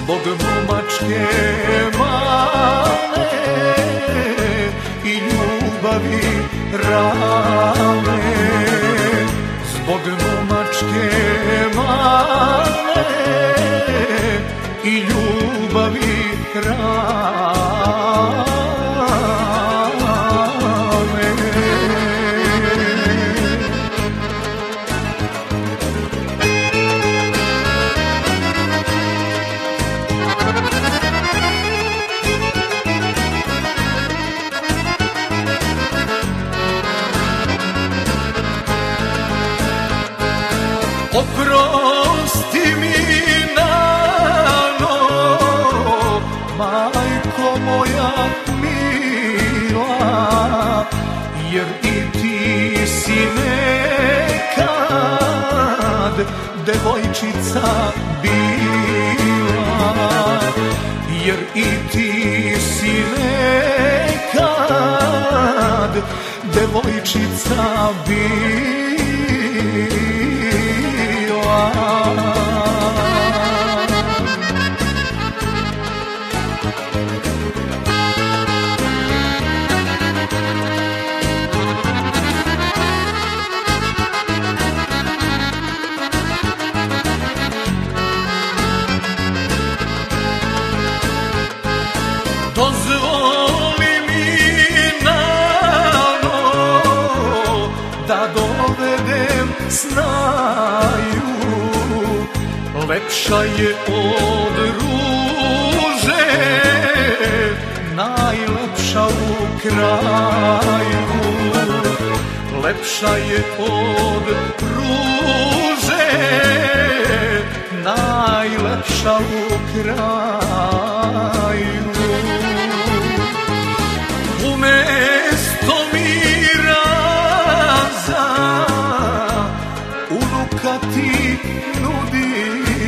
zbog momačke male i ljubavi rane, zbog momačke male i ljubavi rane. Oprosti mi, Nano, majko moja mila, jer i ti si nekad devojčica bila, jer i ti si nekad devojčica bila. Dozvoli mi, Nano, da dovedem snaju, lepša je od ruže, najlepša u kraju, lepša je od ruže, najlepša u kraju. Umesto miraza unuka ti nudi,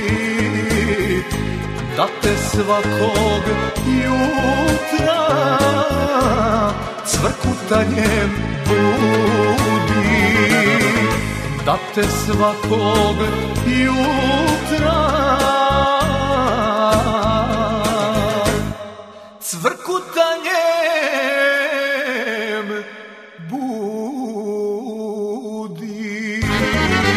da te svakog jutra cvrkutanjem budi, da te svakog jutra cvrkutanjem budi.